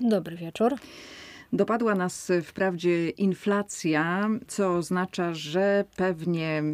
Dobry wieczór. Dopadła nas wprawdzie inflacja, co oznacza, że pewnie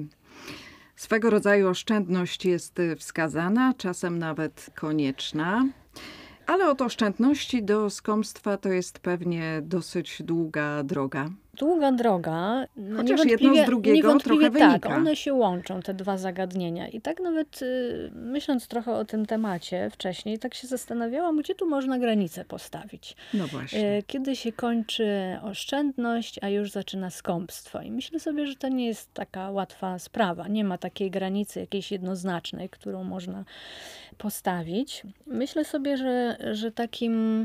swego rodzaju oszczędność jest wskazana, czasem nawet konieczna. Ale od oszczędności do skąpstwa to jest pewnie dosyć długa droga. Długa droga. Chociaż jedno z drugiego trochę wynika. Tak, one się łączą, te dwa zagadnienia. I tak nawet myśląc trochę o tym temacie wcześniej, tak się zastanawiałam, gdzie tu można granicę postawić. No właśnie. Kiedy się kończy oszczędność, a już zaczyna skąpstwo. I myślę sobie, że to nie jest taka łatwa sprawa. Nie ma takiej granicy jakiejś jednoznacznej, którą można postawić. Myślę sobie, że takim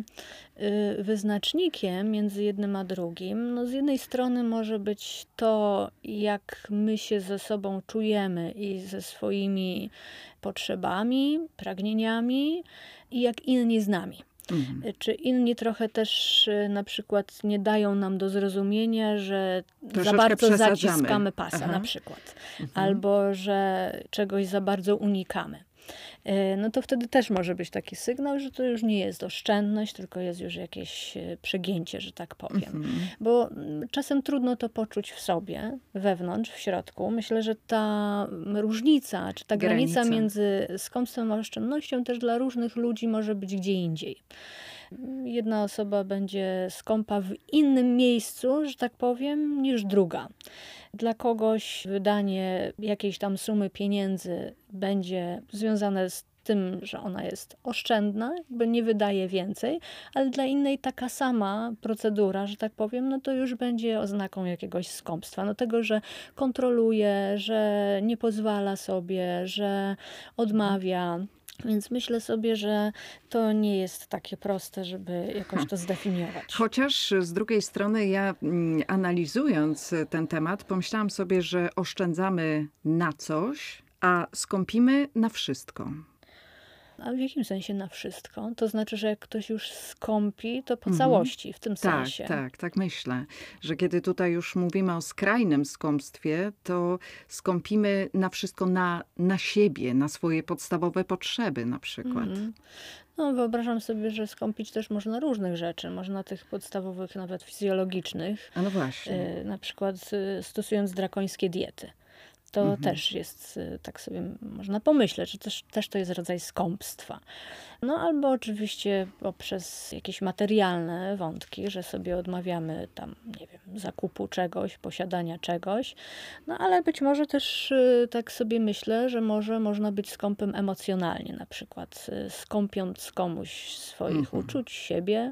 wyznacznikiem między jednym a drugim, no z jednej strony może być to, jak my się ze sobą czujemy i ze swoimi potrzebami, pragnieniami i jak inni z nami. Czy inni trochę też na przykład nie dają nam do zrozumienia, że troszeczkę za bardzo przesadzamy. zaciskamy pasa na przykład, albo że czegoś za bardzo unikamy. No to wtedy też może być taki sygnał, że to już nie jest oszczędność, tylko jest już jakieś przegięcie, że tak powiem. Bo czasem trudno to poczuć w sobie, wewnątrz, w środku. Myślę, że ta różnica, czy ta granica między skąpstwem a oszczędnością też dla różnych ludzi może być gdzie indziej. Jedna osoba będzie skąpa w innym miejscu, że tak powiem, niż druga. Dla kogoś wydanie jakiejś tam sumy pieniędzy będzie związane z tym, że ona jest oszczędna, jakby nie wydaje więcej, ale dla innej taka sama procedura, że tak powiem, no to już będzie oznaką jakiegoś skąpstwa. No tego, że kontroluje, że nie pozwala sobie, że odmawia. Więc myślę sobie, że to nie jest takie proste, żeby jakoś to zdefiniować. Chociaż z drugiej strony ja analizując ten temat, pomyślałam sobie, że oszczędzamy na coś, a skąpimy na wszystko. A w jakim sensie na wszystko? To znaczy, że jak ktoś już skąpi, to po całości w tym sensie. Tak myślę, że kiedy tutaj już mówimy o skrajnym skąpstwie, to skąpimy na wszystko na siebie, na swoje podstawowe potrzeby na przykład. No, wyobrażam sobie, że skąpić też można różnych rzeczy. Można tych podstawowych, nawet fizjologicznych. A no właśnie. Na przykład stosując drakońskie diety. To też jest, tak sobie można pomyśleć, że też to jest rodzaj skąpstwa. No albo oczywiście poprzez jakieś materialne wątki, że sobie odmawiamy tam, nie wiem, zakupu czegoś, posiadania czegoś. No ale być może też tak sobie myślę, że może można być skąpym emocjonalnie, na przykład skąpiąc komuś swoich uczuć, siebie.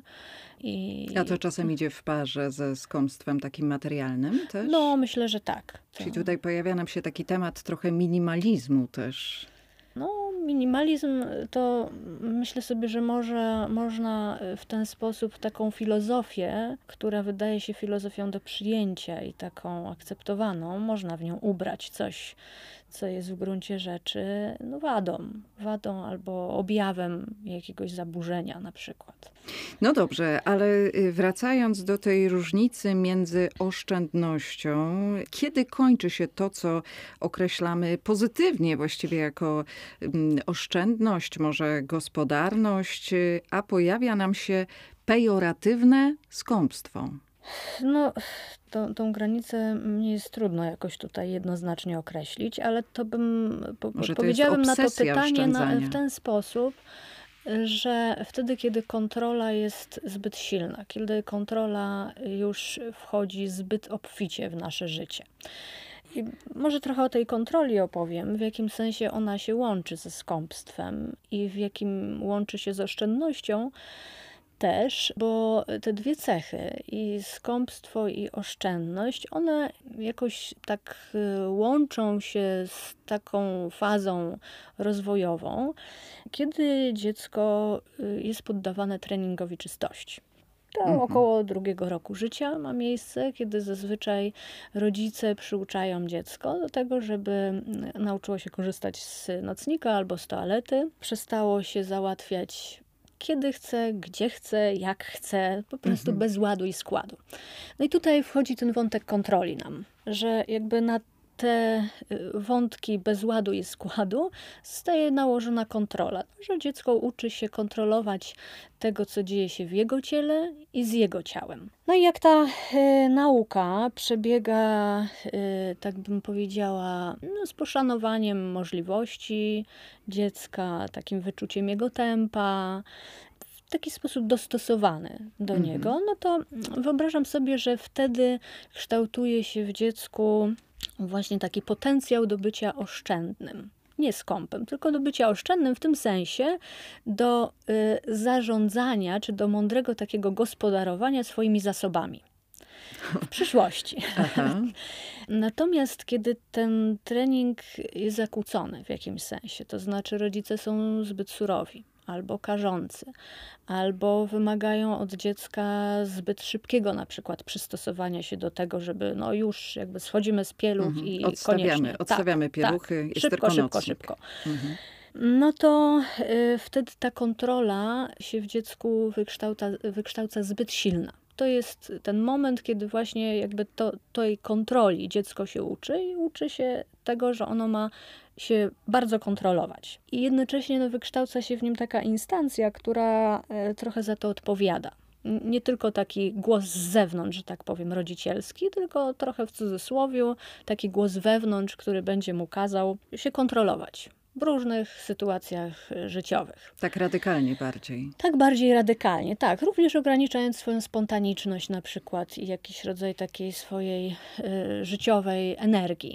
A to czasem idzie w parze ze skąpstwem takim materialnym też? No, myślę, że tak. Czyli tutaj pojawia nam się taki temat trochę minimalizmu też. No, minimalizm to myślę sobie, że można w ten sposób taką filozofię, która wydaje się filozofią do przyjęcia i taką akceptowaną, można w nią ubrać coś, co jest w gruncie rzeczy no wadą albo objawem jakiegoś zaburzenia na przykład. No dobrze, ale wracając do tej różnicy między oszczędnością, kiedy kończy się to, co określamy pozytywnie właściwie jako oszczędność, może gospodarność, a pojawia nam się pejoratywne skąpstwo? No, tą granicę mnie jest trudno jakoś tutaj jednoznacznie określić, ale to bym powiedziałabym na to pytanie w ten sposób, że wtedy, kiedy kontrola jest zbyt silna, kiedy kontrola już wchodzi zbyt obficie w nasze życie. I może trochę o tej kontroli opowiem, w jakim sensie ona się łączy ze skąpstwem i w jakim łączy się z oszczędnością też, bo te dwie cechy, i skąpstwo, i oszczędność, one jakoś tak łączą się z taką fazą rozwojową, kiedy dziecko jest poddawane treningowi czystości. To około 2 roku życia ma miejsce, kiedy zazwyczaj rodzice przyuczają dziecko do tego, żeby nauczyło się korzystać z nocnika albo z toalety, przestało się załatwiać kiedy chce, gdzie chce, jak chce, po prostu bez ładu i składu. No i tutaj wchodzi ten wątek kontroli nam, że jakby na te wątki bez ładu i składu zostaje nałożona kontrola, że dziecko uczy się kontrolować tego, co dzieje się w jego ciele i z jego ciałem. No i jak ta nauka przebiega, tak bym powiedziała, no, z poszanowaniem możliwości dziecka, takim wyczuciem jego tempa, w taki sposób dostosowany do niego, no to wyobrażam sobie, że wtedy kształtuje się w dziecku właśnie taki potencjał do bycia oszczędnym. Nie skąpym, tylko do bycia oszczędnym w tym sensie do zarządzania, czy do mądrego takiego gospodarowania swoimi zasobami w przyszłości. Natomiast kiedy ten trening jest zakłócony w jakimś sensie, to znaczy rodzice są zbyt surowi, albo karzący, albo wymagają od dziecka zbyt szybkiego na przykład przystosowania się do tego, żeby no już jakby schodzimy z pieluch i koniecznie. Odstawiamy pieluchy, jest szybko, tylko szybko. No to wtedy ta kontrola się w dziecku wykształca zbyt silna. To jest ten moment, kiedy właśnie jakby tej kontroli dziecko się uczy i uczy się tego, że ono ma się bardzo kontrolować. I jednocześnie no, wykształca się w nim taka instancja, która trochę za to odpowiada. Nie tylko taki głos z zewnątrz, że tak powiem, rodzicielski, tylko trochę w cudzysłowiu taki głos wewnątrz, który będzie mu kazał się kontrolować w różnych sytuacjach życiowych. Tak radykalnie bardziej. Tak bardziej radykalnie, tak. Również ograniczając swoją spontaniczność na przykład i jakiś rodzaj takiej swojej życiowej energii.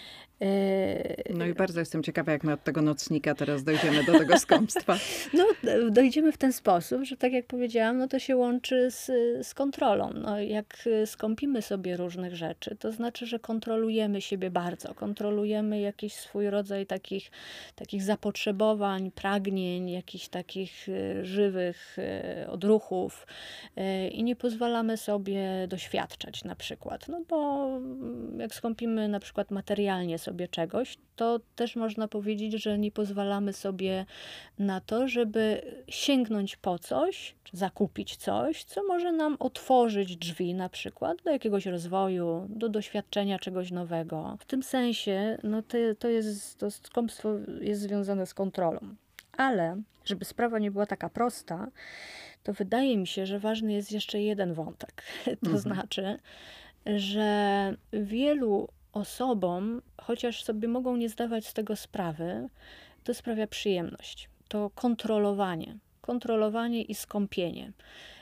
No i bardzo jestem ciekawa, jak my od tego nocnika teraz dojdziemy do tego skąpstwa. No, dojdziemy w ten sposób, że tak jak powiedziałam, no to się łączy z kontrolą. No, jak skąpimy sobie różnych rzeczy, to znaczy, że kontrolujemy siebie bardzo. Kontrolujemy jakiś swój rodzaj takich zapotrzebowań, pragnień, jakichś takich żywych odruchów i nie pozwalamy sobie doświadczać na przykład. No bo jak skąpimy na przykład materialnie sobie czegoś, to też można powiedzieć, że nie pozwalamy sobie na to, żeby sięgnąć po coś, czy zakupić coś, co może nam otworzyć drzwi na przykład do jakiegoś rozwoju, do doświadczenia czegoś nowego. W tym sensie no to skąpstwo jest związane z kontrolą. Ale żeby sprawa nie była taka prosta, to wydaje mi się, że ważny jest jeszcze jeden wątek. To znaczy, że wielu osobom, chociaż sobie mogą nie zdawać z tego sprawy, to sprawia przyjemność. To kontrolowanie i skąpienie.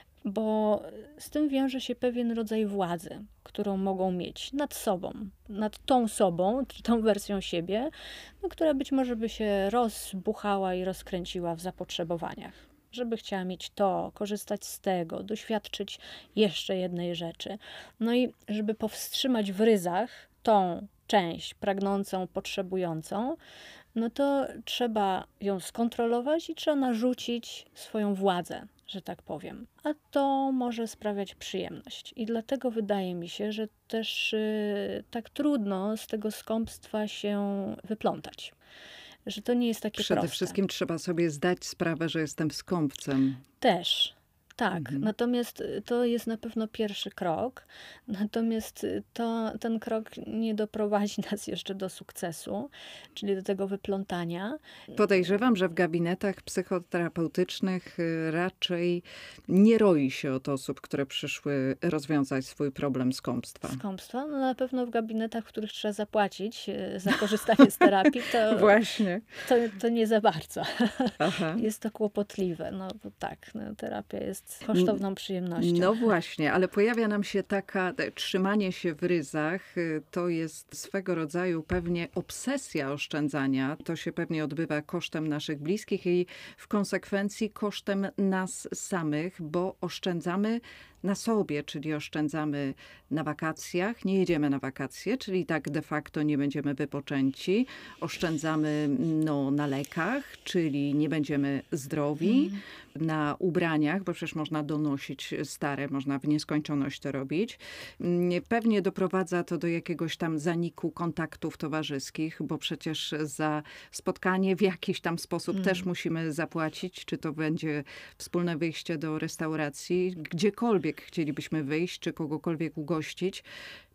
Bo z tym wiąże się pewien rodzaj władzy, którą mogą mieć nad sobą, nad tą sobą, czy tą wersją siebie, no, która być może by się rozbuchała i rozkręciła w zapotrzebowaniach. Żeby chciała mieć to, korzystać z tego, doświadczyć jeszcze jednej rzeczy. No i żeby powstrzymać w ryzach tą część pragnącą, potrzebującą, no to trzeba ją skontrolować i trzeba narzucić swoją władzę, że tak powiem. A to może sprawiać przyjemność. I dlatego wydaje mi się, że też tak trudno z tego skąpstwa się wyplątać. Że to nie jest takie proste. Przede wszystkim trzeba sobie zdać sprawę, że jestem skąpcem. Też. Tak, natomiast to jest na pewno pierwszy krok, natomiast ten krok nie doprowadzi nas jeszcze do sukcesu, czyli do tego wyplątania. Podejrzewam, że w gabinetach psychoterapeutycznych raczej nie roi się od osób, które przyszły rozwiązać swój problem skąpstwa. Skąpstwa? No na pewno w gabinetach, w których trzeba zapłacić za korzystanie z terapii, to, Właśnie. to nie za bardzo. Aha. Jest to kłopotliwe, no bo tak, no, terapia jest kosztowną przyjemnością. No właśnie, ale pojawia nam się trzymanie się w ryzach, to jest swego rodzaju pewnie obsesja oszczędzania. To się pewnie odbywa kosztem naszych bliskich i w konsekwencji kosztem nas samych, bo oszczędzamy na sobie, czyli oszczędzamy na wakacjach, nie jedziemy na wakacje, czyli tak de facto nie będziemy wypoczęci, oszczędzamy na lekach, czyli nie będziemy zdrowi, na ubraniach, bo przecież można donosić stare, można w nieskończoność to robić. Pewnie doprowadza to do jakiegoś tam zaniku kontaktów towarzyskich, bo przecież za spotkanie w jakiś tam sposób też musimy zapłacić, czy to będzie wspólne wyjście do restauracji, gdziekolwiek chcielibyśmy wyjść, czy kogokolwiek ugościć.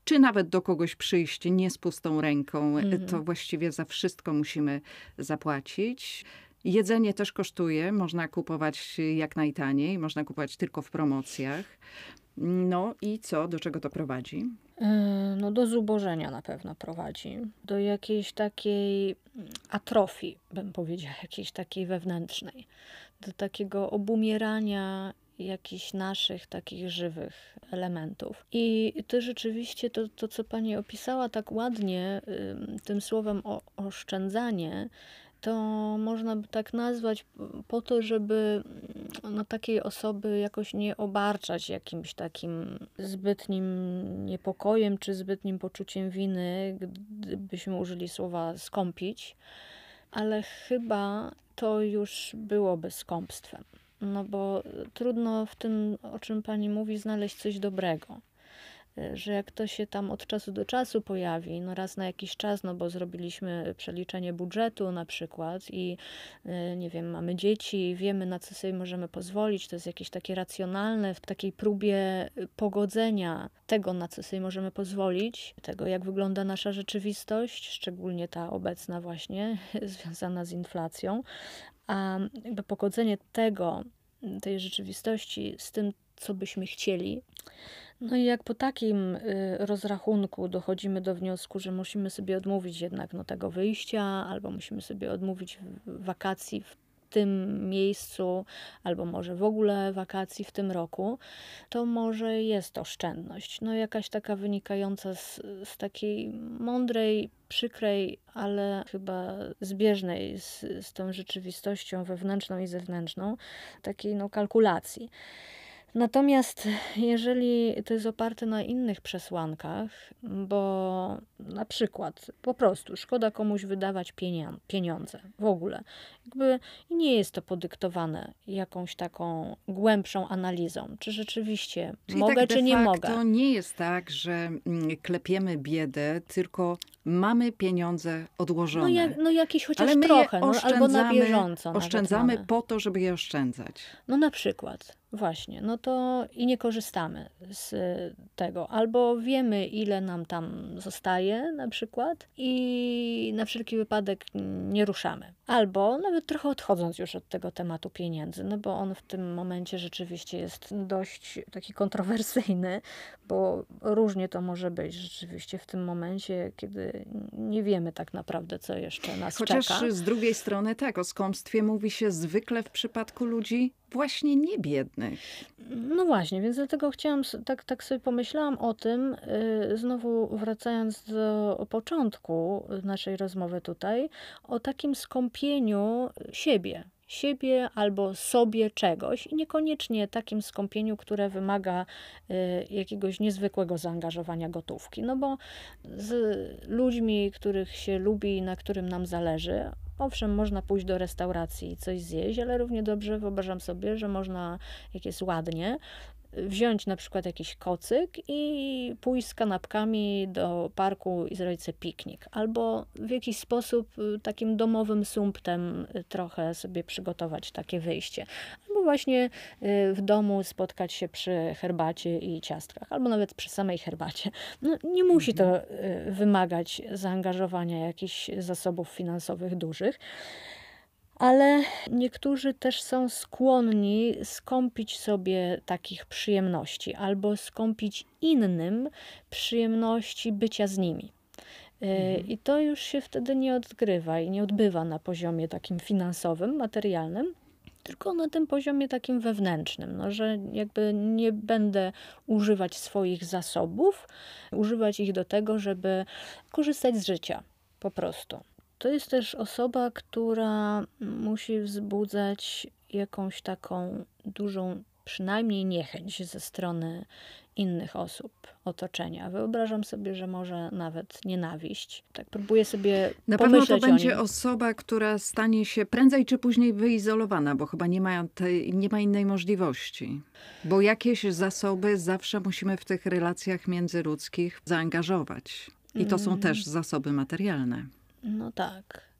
czy nawet do kogoś przyjść nie z pustą ręką, to właściwie za wszystko musimy zapłacić. Jedzenie też kosztuje, można kupować jak najtaniej, można kupować tylko w promocjach. No i co? Do czego to prowadzi? No do zubożenia na pewno prowadzi. Do jakiejś takiej atrofii, bym powiedziała, jakiejś takiej wewnętrznej. Do takiego obumierania jakichś naszych takich żywych elementów. I to rzeczywiście to co pani opisała tak ładnie tym słowem oszczędzanie, to można by tak nazwać po to, żeby takiej osoby jakoś nie obarczać jakimś takim zbytnim niepokojem czy zbytnim poczuciem winy, gdybyśmy użyli słowa skąpić, ale chyba to już byłoby skąpstwem. No bo trudno w tym, o czym pani mówi, znaleźć coś dobrego. Że jak to się tam od czasu do czasu pojawi, no raz na jakiś czas, no bo zrobiliśmy przeliczenie budżetu na przykład i nie wiem, mamy dzieci, wiemy na co sobie możemy pozwolić, to jest jakieś takie racjonalne, w takiej próbie pogodzenia tego, na co sobie możemy pozwolić, tego jak wygląda nasza rzeczywistość, szczególnie ta obecna właśnie, związana z inflacją, a jakby pogodzenie tej rzeczywistości z tym, co byśmy chcieli. No i jak po takim rozrachunku dochodzimy do wniosku, że musimy sobie odmówić jednak tego wyjścia, albo musimy sobie odmówić wakacji w tym miejscu, albo może w ogóle wakacji w tym roku, to może jest oszczędność. No jakaś taka wynikająca z takiej mądrej, przykrej, ale chyba zbieżnej z tą rzeczywistością wewnętrzną i zewnętrzną, takiej kalkulacji. Natomiast jeżeli to jest oparte na innych przesłankach, bo na przykład po prostu szkoda komuś wydawać pieniądze w ogóle, jakby nie jest to podyktowane jakąś taką głębszą analizą, czy rzeczywiście mogę, tak czy nie mogę. To nie jest tak, że klepiemy biedę, tylko mamy pieniądze odłożone. No jakieś chociaż trochę, albo na bieżąco. Oszczędzamy po to, żeby je oszczędzać. No na przykład, właśnie, no to i nie korzystamy z tego. Albo wiemy, ile nam tam zostaje na przykład i na wszelki wypadek nie ruszamy. Albo nawet trochę odchodząc już od tego tematu pieniędzy, no bo on w tym momencie rzeczywiście jest dość taki kontrowersyjny, bo różnie to może być rzeczywiście w tym momencie, kiedy nie wiemy tak naprawdę, co jeszcze nas czeka. Chociaż z drugiej strony tak, o skąpstwie mówi się zwykle w przypadku ludzi właśnie niebiednych. No właśnie, więc dlatego tak sobie pomyślałam o tym, znowu wracając do początku naszej rozmowy tutaj, o takim skąpieniu siebie albo sobie czegoś i niekoniecznie takim skąpieniu, które wymaga jakiegoś niezwykłego zaangażowania gotówki. No bo z ludźmi, których się lubi i na którym nam zależy, owszem, można pójść do restauracji i coś zjeść, ale równie dobrze wyobrażam sobie, że można, jak jest ładnie, wziąć na przykład jakiś kocyk i pójść z kanapkami do parku i zrobić sobie piknik. Albo w jakiś sposób takim domowym sumptem trochę sobie przygotować takie wyjście. Albo właśnie w domu spotkać się przy herbacie i ciastkach. Albo nawet przy samej herbacie. No, nie musi to wymagać zaangażowania jakichś zasobów finansowych dużych. Ale niektórzy też są skłonni skąpić sobie takich przyjemności albo skąpić innym przyjemności bycia z nimi. I to już się wtedy nie odgrywa i nie odbywa na poziomie takim finansowym, materialnym, tylko na tym poziomie takim wewnętrznym, no, że jakby nie będę używać swoich zasobów, używać ich do tego, żeby korzystać z życia po prostu. To jest też osoba, która musi wzbudzać jakąś taką dużą, przynajmniej niechęć ze strony innych osób, otoczenia. Wyobrażam sobie, że może nawet nienawiść. Tak próbuję sobie na pomyśleć pewno to będzie o nim. osoba, która stanie się prędzej czy później wyizolowana, bo chyba nie ma innej możliwości. Bo jakieś zasoby zawsze musimy w tych relacjach międzyludzkich zaangażować. I to są też zasoby materialne. No tak.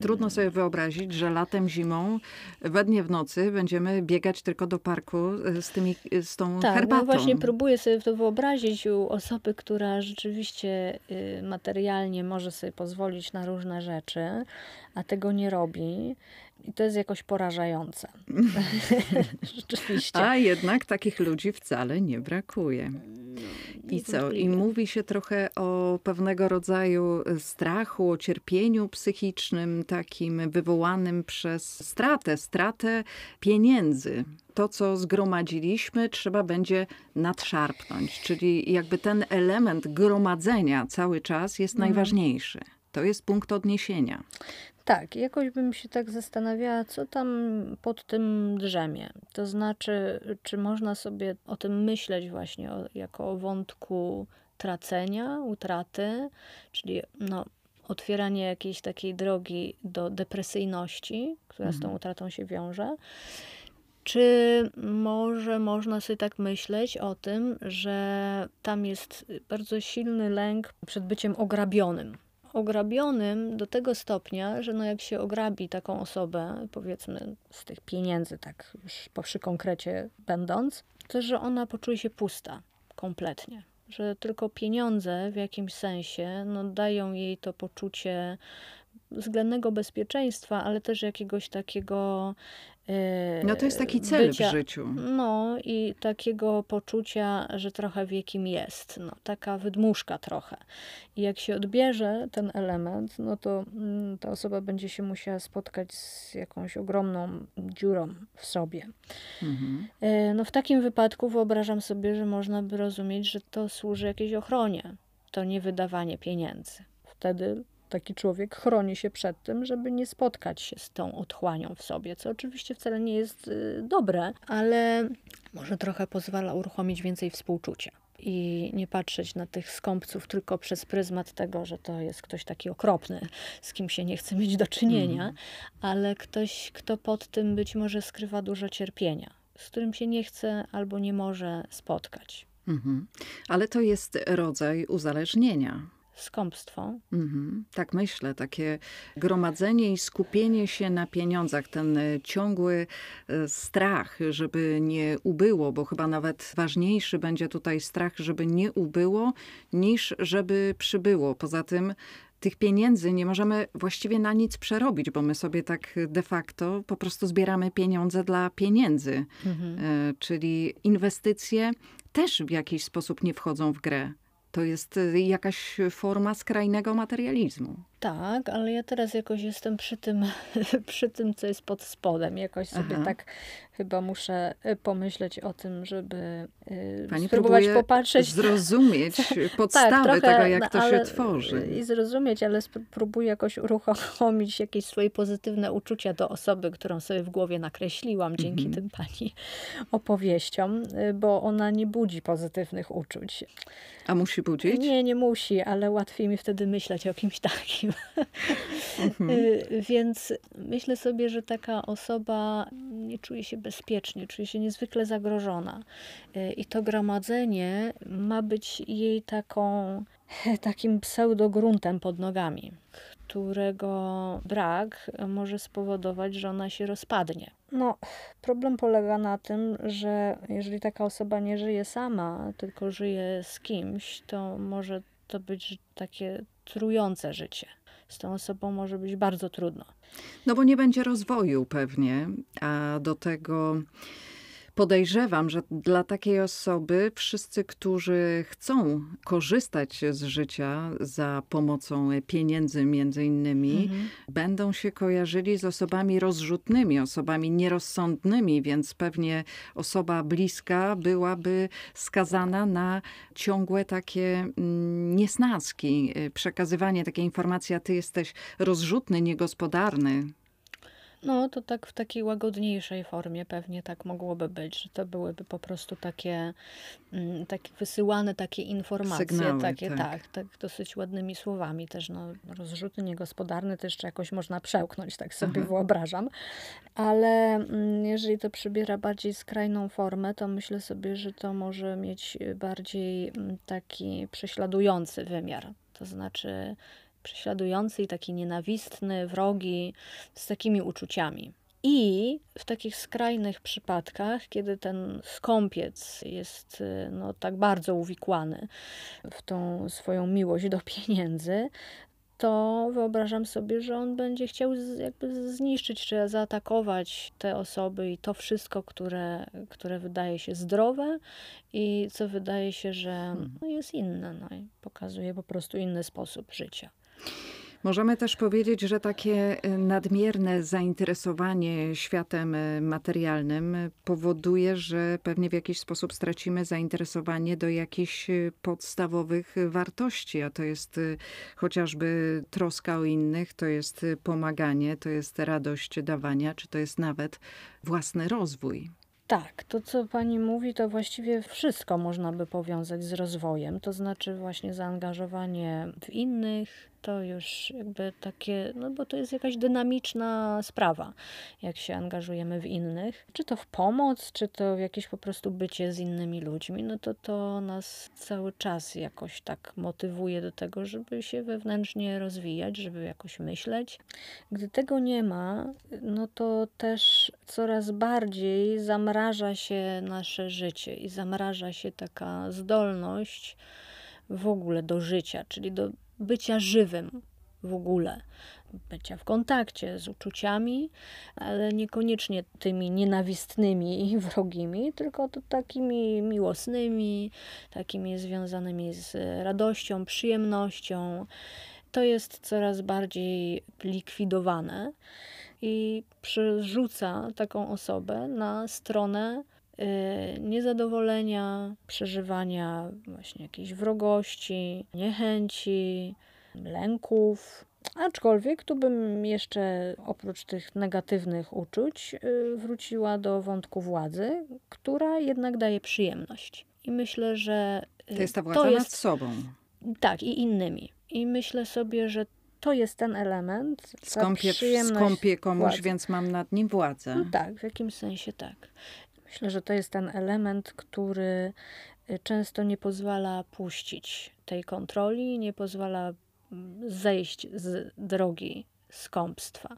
Trudno sobie wyobrazić, że latem, zimą, we dnie, w nocy będziemy biegać tylko do parku z tą herbatą. No właśnie próbuję sobie to wyobrazić u osoby, która rzeczywiście materialnie może sobie pozwolić na różne rzeczy, a tego nie robi. I to jest jakoś porażające. Rzeczywiście. A jednak takich ludzi wcale nie brakuje. I co? I mówi się trochę o pewnego rodzaju strachu, o cierpieniu psychicznym, takim wywołanym przez stratę pieniędzy. To, co zgromadziliśmy, trzeba będzie nadszarpnąć. Czyli jakby ten element gromadzenia cały czas jest najważniejszy. To jest punkt odniesienia. Tak, jakoś bym się tak zastanawiała, co tam pod tym drzemie. To znaczy, czy można sobie o tym myśleć właśnie jako o wątku tracenia, utraty, czyli otwieranie jakiejś takiej drogi do depresyjności, która z tą utratą się wiąże. Czy może można sobie tak myśleć o tym, że tam jest bardzo silny lęk przed byciem ograbionym. Ograbionym do tego stopnia, że jak się ograbi taką osobę, powiedzmy z tych pieniędzy, tak już przy konkrecie będąc, to że ona poczuje się pusta kompletnie. Że tylko pieniądze w jakimś sensie dają jej to poczucie względnego bezpieczeństwa, ale też jakiegoś takiego to jest taki cel w życiu. I takiego poczucia, że trochę wie kim jest. Taka wydmuszka trochę. I jak się odbierze ten element, to ta osoba będzie się musiała spotkać z jakąś ogromną dziurą w sobie. W takim wypadku wyobrażam sobie, że można by rozumieć, że to służy jakiejś ochronie. To nie wydawanie pieniędzy. Wtedy taki człowiek chroni się przed tym, żeby nie spotkać się z tą otchłanią w sobie, co oczywiście wcale nie jest dobre, ale może trochę pozwala uruchomić więcej współczucia i nie patrzeć na tych skąpców tylko przez pryzmat tego, że to jest ktoś taki okropny, z kim się nie chce mieć do czynienia, ale ktoś, kto pod tym być może skrywa dużo cierpienia, z którym się nie chce albo nie może spotkać. Ale to jest rodzaj uzależnienia. Skąpstwo. Tak myślę, takie gromadzenie i skupienie się na pieniądzach, ten ciągły strach, żeby nie ubyło, bo chyba nawet ważniejszy będzie tutaj strach, żeby nie ubyło, niż żeby przybyło. Poza tym tych pieniędzy nie możemy właściwie na nic przerobić, bo my sobie tak de facto po prostu zbieramy pieniądze dla pieniędzy. Czyli inwestycje też w jakiś sposób nie wchodzą w grę. To jest jakaś forma skrajnego materializmu. Tak, ale ja teraz jakoś jestem przy tym, co jest pod spodem. Jakoś sobie tak chyba muszę pomyśleć o tym, żeby Pani spróbować popatrzeć. Zrozumieć podstawy trochę, tego, jak to się tworzy. I zrozumieć, ale spróbuję jakoś uruchomić jakieś swoje pozytywne uczucia do osoby, którą sobie w głowie nakreśliłam dzięki tym pani opowieściom, bo ona nie budzi pozytywnych uczuć. A musi budzić? Nie musi, ale łatwiej mi wtedy myśleć o kimś takim. Więc myślę sobie, że taka osoba nie czuje się bezpiecznie, czuje się niezwykle zagrożona. I to gromadzenie ma być jej takim pseudogruntem pod nogami, którego brak może spowodować, że ona się rozpadnie. Problem polega na tym, że jeżeli taka osoba nie żyje sama, tylko żyje z kimś, to może to być takie trujące życie. Z tą osobą może być bardzo trudno. Bo nie będzie rozwoju pewnie, a do tego podejrzewam, że dla takiej osoby wszyscy, którzy chcą korzystać z życia za pomocą pieniędzy między innymi, będą się kojarzyli z osobami rozrzutnymi, osobami nierozsądnymi, więc pewnie osoba bliska byłaby skazana na ciągłe takie niesnaski, przekazywanie takiej informacji, a ty jesteś rozrzutny, niegospodarny. To tak w takiej łagodniejszej formie pewnie tak mogłoby być, że to byłyby po prostu takie wysyłane takie informacje. Sygnały, tak, dosyć ładnymi słowami też. Rozrzutny, niegospodarny to jeszcze jakoś można przełknąć, tak sobie wyobrażam. Ale jeżeli to przybiera bardziej skrajną formę, to myślę sobie, że to może mieć bardziej taki prześladujący wymiar. To znaczy prześladujący i taki nienawistny, wrogi, z takimi uczuciami. I w takich skrajnych przypadkach, kiedy ten skąpiec jest tak bardzo uwikłany w tą swoją miłość do pieniędzy, to wyobrażam sobie, że on będzie chciał jakby zniszczyć czy zaatakować te osoby i to wszystko, które wydaje się zdrowe i co wydaje się, że jest inne. I pokazuje po prostu inny sposób życia. Możemy też powiedzieć, że takie nadmierne zainteresowanie światem materialnym powoduje, że pewnie w jakiś sposób stracimy zainteresowanie do jakichś podstawowych wartości, a to jest chociażby troska o innych, to jest pomaganie, to jest radość dawania, czy to jest nawet własny rozwój. Tak, to co pani mówi, to właściwie wszystko można by powiązać z rozwojem, to znaczy właśnie zaangażowanie w innych, to już jakby takie, bo to jest jakaś dynamiczna sprawa, jak się angażujemy w innych, czy to w pomoc, czy to w jakieś po prostu bycie z innymi ludźmi, to nas cały czas jakoś tak motywuje do tego, żeby się wewnętrznie rozwijać, żeby jakoś myśleć. Gdy tego nie ma, to też coraz bardziej zamraża się nasze życie i zamraża się taka zdolność w ogóle do życia, czyli do bycia żywym w ogóle, bycia w kontakcie z uczuciami, ale niekoniecznie tymi nienawistnymi i wrogimi, tylko to takimi miłosnymi, takimi związanymi z radością, przyjemnością. To jest coraz bardziej likwidowane i przerzuca taką osobę na stronę niezadowolenia, przeżywania właśnie jakiejś wrogości, niechęci, lęków. Aczkolwiek tu bym jeszcze oprócz tych negatywnych uczuć wróciła do wątku władzy, która jednak daje przyjemność. I myślę, że to jest ta władza nad sobą. Tak, i innymi. I myślę sobie, że to jest ten element. Skąpię komuś, władzy. Więc mam nad nim władzę. Tak, w jakimś sensie tak. Myślę, że to jest ten element, który często nie pozwala puścić tej kontroli, nie pozwala zejść z drogi skąpstwa.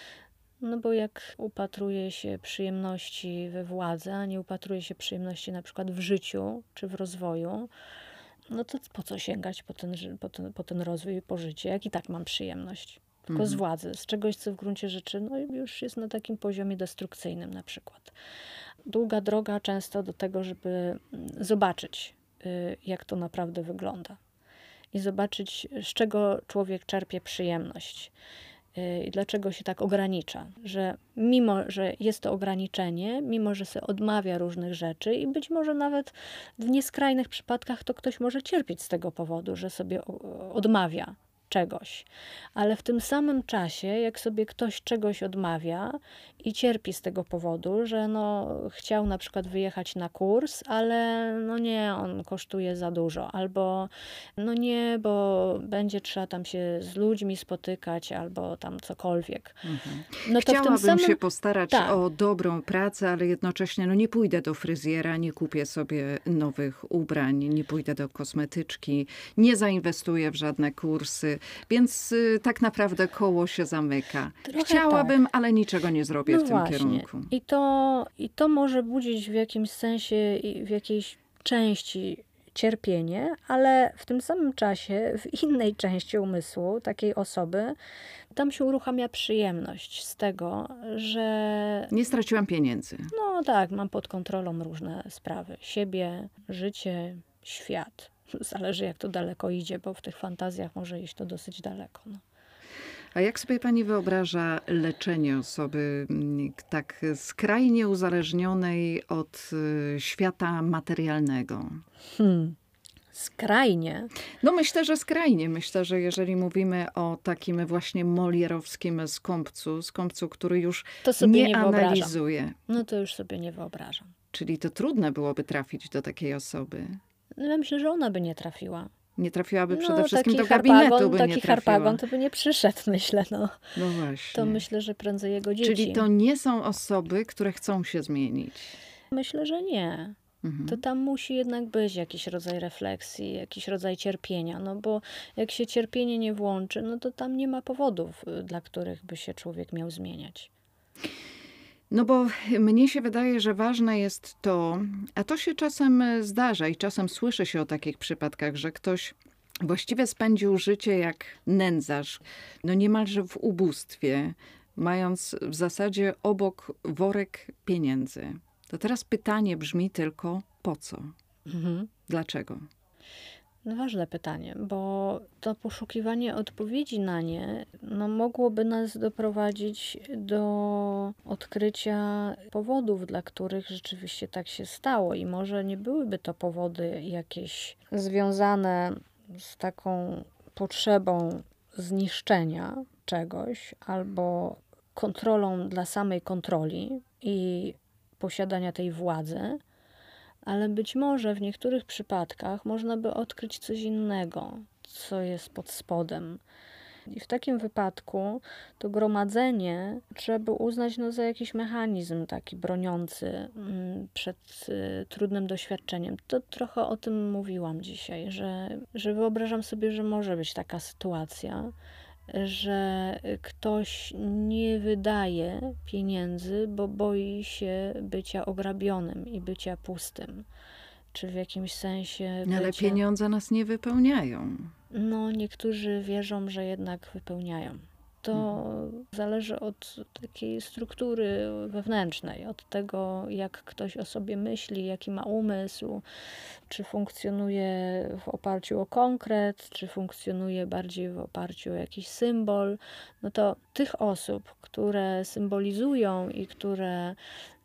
Bo jak upatruje się przyjemności we władzy, a nie upatruje się przyjemności na przykład w życiu czy w rozwoju, to po co sięgać po ten rozwój i po życie, jak i tak mam przyjemność. Tylko z władzy, z czegoś, co w gruncie rzeczy już jest na takim poziomie destrukcyjnym na przykład. Długa droga często do tego, żeby zobaczyć, jak to naprawdę wygląda. I zobaczyć, z czego człowiek czerpie przyjemność. I dlaczego się tak ogranicza. Że mimo, że jest to ograniczenie, mimo, że się odmawia różnych rzeczy i być może nawet w nieskrajnych przypadkach to ktoś może cierpieć z tego powodu, że sobie odmawia czegoś. Ale w tym samym czasie, jak sobie ktoś czegoś odmawia i cierpi z tego powodu, że chciał na przykład wyjechać na kurs, ale nie, on kosztuje za dużo, albo nie, bo będzie trzeba tam się z ludźmi spotykać, albo tam cokolwiek. To Chciałabym się postarać o dobrą pracę, ale jednocześnie nie pójdę do fryzjera, nie kupię sobie nowych ubrań, nie pójdę do kosmetyczki, nie zainwestuję w żadne kursy, więc tak naprawdę koło się zamyka. Chciałabym, ale niczego nie zrobię w tym kierunku. I to może budzić w jakimś sensie i w jakiejś części cierpienie, ale w tym samym czasie w innej części umysłu takiej osoby tam się uruchamia przyjemność z tego, że... Nie straciłam pieniędzy. Tak, mam pod kontrolą różne sprawy. Siebie, życie, świat. Zależy, jak to daleko idzie, bo w tych fantazjach może iść to dosyć daleko. A jak sobie pani wyobraża leczenie osoby tak skrajnie uzależnionej od świata materialnego? Skrajnie? Myślę, że skrajnie. Myślę, że jeżeli mówimy o takim właśnie molierowskim skąpcu, który już nie analizuje. To już sobie nie wyobrażam. Czyli to trudne byłoby trafić do takiej osoby. Ja myślę, że ona by nie trafiła. Nie trafiłaby przede wszystkim do gabinetu, by nie trafiła. Taki harpagon to by nie przyszedł, myślę. No właśnie. To myślę, że prędzej jego dzieci. Czyli to nie są osoby, które chcą się zmienić. Myślę, że nie. to tam musi jednak być jakiś rodzaj refleksji, jakiś rodzaj cierpienia, no bo jak się cierpienie nie włączy, no to tam nie ma powodów, dla których by się człowiek miał zmieniać. No bo mnie się wydaje, że ważne jest to, a to się czasem zdarza i czasem słyszy się o takich przypadkach, że ktoś właściwie spędził życie jak nędzarz, no niemalże w ubóstwie, mając w zasadzie obok worek pieniędzy. To teraz pytanie brzmi tylko po co? Dlaczego? No ważne pytanie, bo to poszukiwanie odpowiedzi na nie mogłoby nas doprowadzić do odkrycia powodów, dla których rzeczywiście tak się stało. I może nie byłyby to powody jakieś związane z taką potrzebą zniszczenia czegoś albo kontrolą dla samej kontroli i posiadania tej władzy, ale być może w niektórych przypadkach można by odkryć coś innego, co jest pod spodem. I w takim wypadku to gromadzenie trzeba by uznać za jakiś mechanizm taki broniący przed trudnym doświadczeniem. To trochę o tym mówiłam dzisiaj, że wyobrażam sobie, że może być taka sytuacja, że ktoś nie wydaje pieniędzy, bo boi się bycia ograbionym i bycia pustym. Czy w jakimś sensie Ale pieniądze nas nie wypełniają. No, niektórzy wierzą, że jednak wypełniają. To zależy od takiej struktury wewnętrznej, od tego, jak ktoś o sobie myśli, jaki ma umysł, czy funkcjonuje w oparciu o konkret, czy funkcjonuje bardziej w oparciu o jakiś symbol. No to tych osób, które symbolizują i które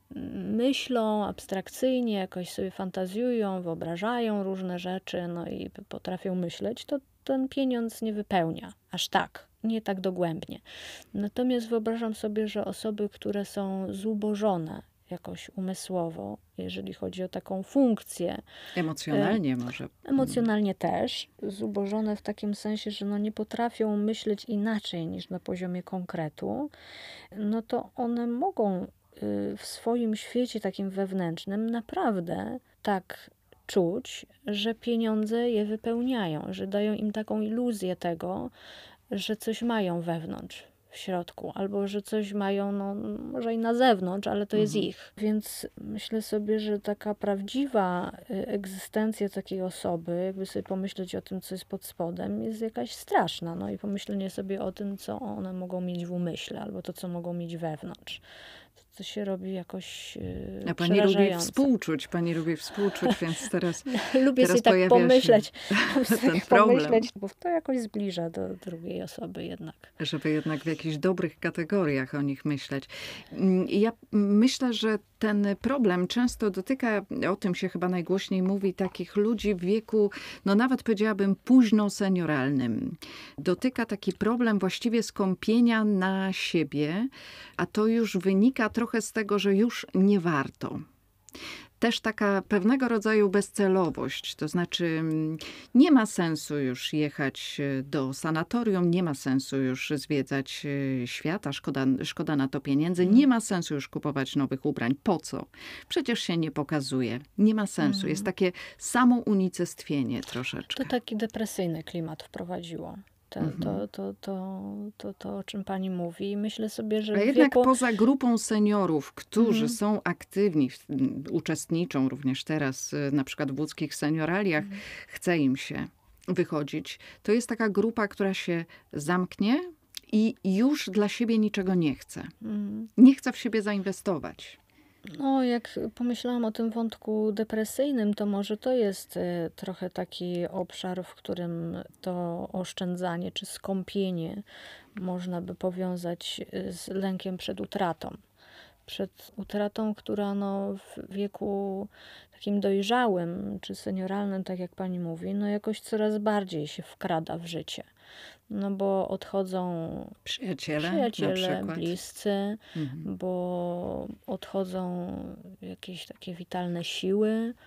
myślą abstrakcyjnie, jakoś sobie fantazjują, wyobrażają różne rzeczy, no i potrafią myśleć, to ten pieniądz nie wypełnia aż tak, nie tak dogłębnie. Natomiast wyobrażam sobie, że osoby, które są zubożone jakoś umysłowo, jeżeli chodzi o taką funkcję. Emocjonalnie może. Emocjonalnie też. Zubożone w takim sensie, że nie potrafią myśleć inaczej niż na poziomie konkretu, no to one mogą w swoim świecie takim wewnętrznym naprawdę tak czuć, że pieniądze je wypełniają, że dają im taką iluzję tego, że coś mają wewnątrz, w środku, albo że coś mają, może i na zewnątrz, ale to jest ich. Więc myślę sobie, że taka prawdziwa egzystencja takiej osoby, jakby sobie pomyśleć o tym, co jest pod spodem, jest jakaś straszna. I pomyślenie sobie o tym, co one mogą mieć w umyśle, albo to, co mogą mieć wewnątrz. To się robi jakoś A pani lubi współczuć, więc teraz lubię teraz sobie tak pomyśleć, ten problem. Bo to jakoś zbliża do drugiej osoby jednak. Żeby jednak w jakichś dobrych kategoriach o nich myśleć. I ja myślę, że ten problem często dotyka, o tym się chyba najgłośniej mówi, takich ludzi w wieku, nawet powiedziałabym późno senioralnym. Dotyka taki problem właściwie skąpienia na siebie, a to już wynika trochę z tego, że już nie warto. Też taka pewnego rodzaju bezcelowość, to znaczy nie ma sensu już jechać do sanatorium, nie ma sensu już zwiedzać świata, szkoda na to pieniędzy, nie ma sensu już kupować nowych ubrań. Po co? Przecież się nie pokazuje. Nie ma sensu. Jest takie samounicestwienie troszeczkę. To taki depresyjny klimat wprowadziło. To, o czym pani mówi. Myślę sobie, że a jednak poza grupą seniorów, którzy są aktywni, uczestniczą również teraz na przykład w łódzkich senioraliach, chce im się wychodzić, to jest taka grupa, która się zamknie i już dla siebie niczego nie chce. Nie chce w siebie zainwestować. Jak pomyślałam o tym wątku depresyjnym, to może to jest trochę taki obszar, w którym to oszczędzanie czy skąpienie można by powiązać z lękiem przed utratą. Przed utratą, która w wieku takim dojrzałym czy senioralnym, tak jak pani mówi, jakoś coraz bardziej się wkrada w życie. Bo odchodzą przyjaciele bliscy, bo odchodzą jakieś takie witalne siły,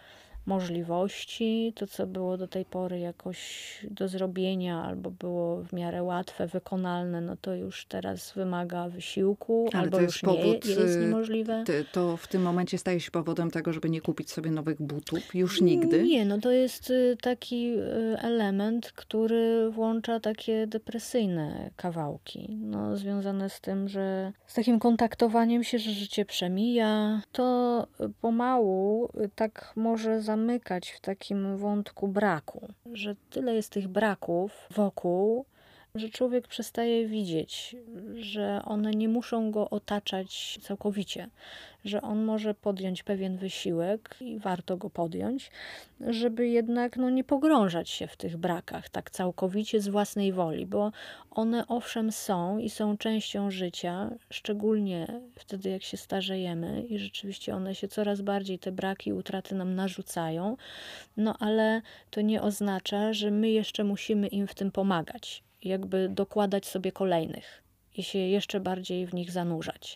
możliwości, to co było do tej pory jakoś do zrobienia albo było w miarę łatwe, wykonalne, no to już teraz wymaga wysiłku, ale albo to już jest powód, nie jest niemożliwe. To w tym momencie staje się powodem tego, żeby nie kupić sobie nowych butów już nigdy? Nie, no to jest taki element, który włącza takie depresyjne kawałki, no, związane z tym, że z takim kontaktowaniem się, że życie przemija, to pomału tak może zamykać w takim wątku braku, że tyle jest tych braków wokół, że człowiek przestaje widzieć, że one nie muszą go otaczać całkowicie, że on może podjąć pewien wysiłek i warto go podjąć, żeby jednak nie pogrążać się w tych brakach tak całkowicie z własnej woli, bo one owszem są i są częścią życia, szczególnie wtedy jak się starzejemy i rzeczywiście one się coraz bardziej, te braki i utraty nam narzucają, ale to nie oznacza, że my jeszcze musimy im w tym pomagać, jakby dokładać sobie kolejnych i się jeszcze bardziej w nich zanurzać.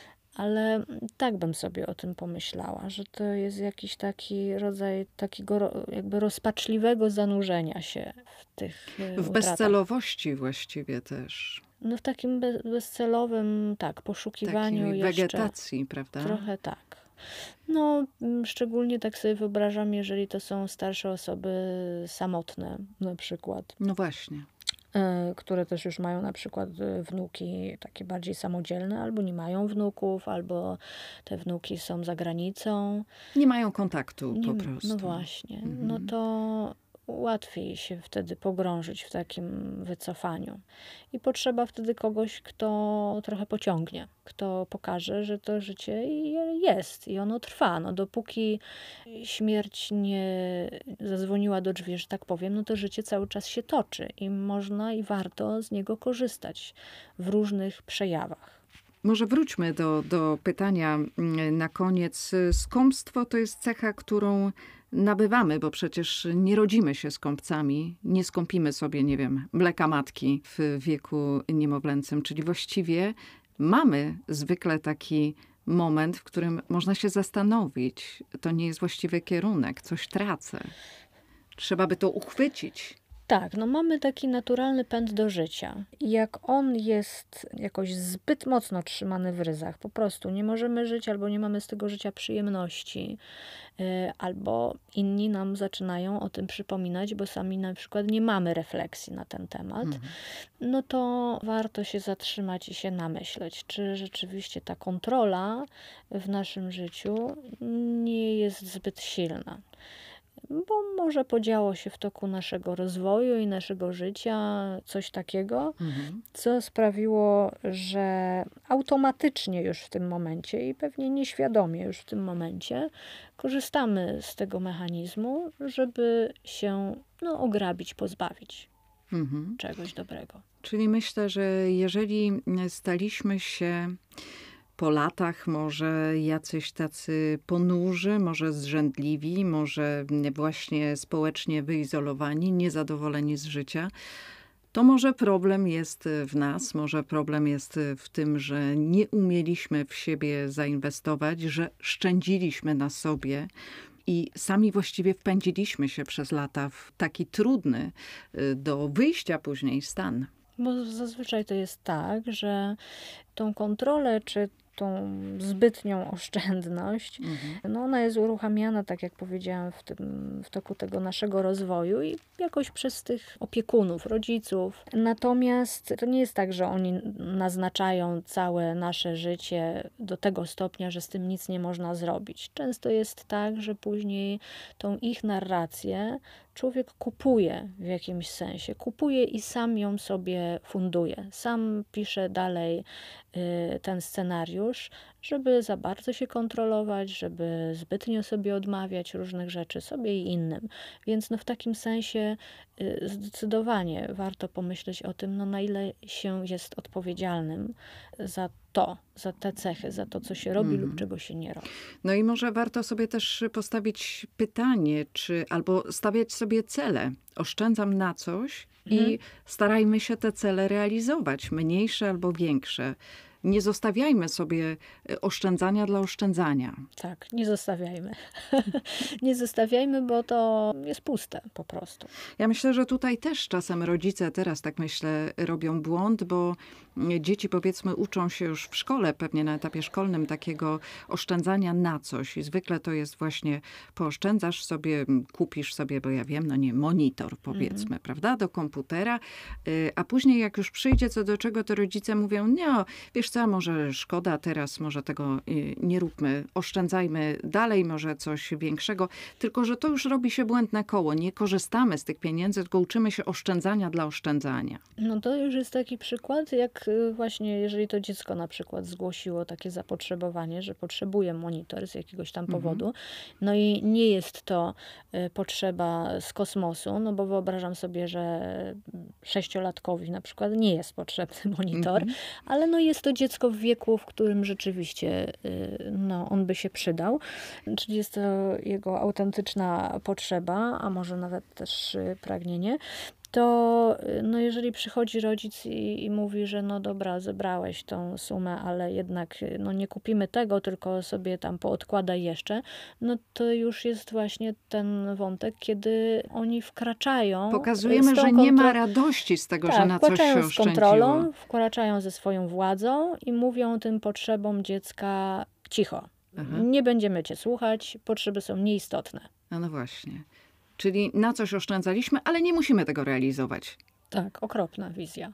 Ale tak bym sobie o tym pomyślała, że to jest jakiś taki rodzaj takiego jakby rozpaczliwego zanurzenia się w tych w bezcelowości właściwie też. No w takim bezcelowym, tak, poszukiwaniu takiej jeszcze. Wegetacji, prawda? Trochę tak. No, szczególnie tak sobie wyobrażam, jeżeli to są starsze osoby samotne na przykład. No właśnie. Które też już mają na przykład wnuki takie bardziej samodzielne, albo nie mają wnuków, albo te wnuki są za granicą. Nie mają kontaktu po prostu. No właśnie. No to łatwiej się wtedy pogrążyć w takim wycofaniu. I potrzeba wtedy kogoś, kto trochę pociągnie, kto pokaże, że to życie jest i ono trwa. No dopóki śmierć nie zadzwoniła do drzwi, że tak powiem, no to życie cały czas się toczy i można i warto z niego korzystać w różnych przejawach. Może wróćmy do pytania na koniec. Skąpstwo to jest cecha, którą nabywamy, bo przecież nie rodzimy się skąpcami, nie skąpimy sobie, nie wiem, mleka matki w wieku niemowlęcym, czyli właściwie mamy zwykle taki moment, w którym można się zastanowić, to nie jest właściwy kierunek, coś tracę. Trzeba by to uchwycić. Tak, mamy taki naturalny pęd do życia. I jak on jest jakoś zbyt mocno trzymany w ryzach, po prostu nie możemy żyć, albo nie mamy z tego życia przyjemności, albo inni nam zaczynają o tym przypominać, bo sami na przykład nie mamy refleksji na ten temat, no to warto się zatrzymać i się namyśleć, czy rzeczywiście ta kontrola w naszym życiu nie jest zbyt silna. Bo może podziało się w toku naszego rozwoju i naszego życia coś takiego, co sprawiło, że automatycznie już w tym momencie i pewnie nieświadomie już w tym momencie korzystamy z tego mechanizmu, żeby się ograbić, pozbawić czegoś dobrego. Czyli myślę, że jeżeli staliśmy się po latach może jacyś tacy ponurzy, może zrzędliwi, może właśnie społecznie wyizolowani, niezadowoleni z życia, to może problem jest w nas, może problem jest w tym, że nie umieliśmy w siebie zainwestować, że szczędziliśmy na sobie i sami właściwie wpędziliśmy się przez lata w taki trudny do wyjścia później stan. Bo zazwyczaj to jest tak, że tą kontrolę czy tą zbytnią oszczędność, ona jest uruchamiana, tak jak powiedziałam, w toku tego naszego rozwoju i jakoś przez tych opiekunów, rodziców. Natomiast to nie jest tak, że oni naznaczają całe nasze życie do tego stopnia, że z tym nic nie można zrobić. Często jest tak, że później tą ich narrację człowiek kupuje w jakimś sensie. Kupuje i sam ją sobie funduje. Sam pisze dalej ten scenariusz, żeby za bardzo się kontrolować, żeby zbytnio sobie odmawiać różnych rzeczy, sobie i innym. Więc w takim sensie zdecydowanie warto pomyśleć o tym, na ile się jest odpowiedzialnym za te cechy, za to, co się robi lub czego się nie robi. No i może warto sobie też postawić pytanie, albo stawiać sobie cele. Oszczędzam na coś i starajmy się te cele realizować, mniejsze albo większe. Nie zostawiajmy sobie oszczędzania dla oszczędzania. Tak, nie zostawiajmy. Nie zostawiajmy, bo to jest puste po prostu. Ja myślę, że tutaj też czasem rodzice, teraz tak myślę, robią błąd, bo dzieci powiedzmy uczą się już w szkole, pewnie na etapie szkolnym, takiego oszczędzania na coś. I zwykle to jest właśnie pooszczędzasz sobie, kupisz sobie, bo ja wiem, monitor powiedzmy, prawda, do komputera, a później jak już przyjdzie co do czego, to rodzice mówią, nie, wiesz co, może szkoda teraz, może tego nie róbmy, oszczędzajmy dalej, może coś większego, tylko że to już robi się błędne koło. Nie korzystamy z tych pieniędzy, tylko uczymy się oszczędzania dla oszczędzania. No to już jest taki przykład, jak właśnie jeżeli to dziecko na przykład zgłosiło takie zapotrzebowanie, że potrzebuje monitor z jakiegoś tam powodu, no i nie jest to potrzeba z kosmosu, no bo wyobrażam sobie, że 6-latkowi na przykład nie jest potrzebny monitor, ale no jest to dziecko w wieku, w którym rzeczywiście no, on by się przydał, czyli jest to jego autentyczna potrzeba, a może nawet też pragnienie. To no jeżeli przychodzi rodzic i mówi, że no dobra, zebrałeś tą sumę, ale jednak no nie kupimy tego, tylko sobie tam poodkładaj jeszcze, no to już jest właśnie ten wątek, kiedy oni wkraczają. Pokazujemy, że nie ma radości z tego, że na coś się oszczędziło. Z kontrolą, wkraczają ze swoją władzą i mówią tym potrzebom dziecka cicho. Nie będziemy cię słuchać, potrzeby są nieistotne. No właśnie. Czyli na coś oszczędzaliśmy, ale nie musimy tego realizować. Tak, okropna wizja.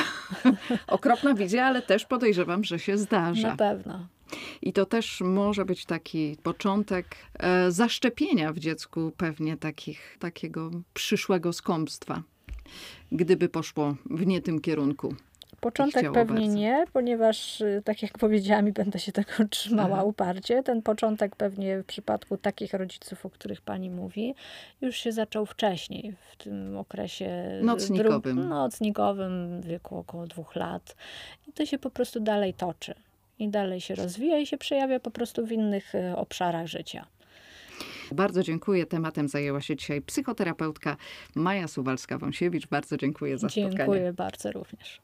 Okropna wizja, ale też podejrzewam, że się zdarza. Na pewno. I to też może być taki początek zaszczepienia w dziecku pewnie takiego przyszłego skąpstwa, gdyby poszło w nie tym kierunku. Początek pewnie bardzo. Nie, ponieważ tak jak powiedziałam i będę się tego trzymała uparcie, ten początek pewnie w przypadku takich rodziców, o których pani mówi, już się zaczął wcześniej, w tym okresie nocnikowym, w wieku około 2 lat. I to się po prostu dalej toczy. I dalej się rozwija i się przejawia po prostu w innych obszarach życia. Bardzo dziękuję. Tematem zajęła się dzisiaj psychoterapeutka Maja Suwalska-Wąsiewicz. Bardzo dziękuję za spotkanie. Dziękuję bardzo również.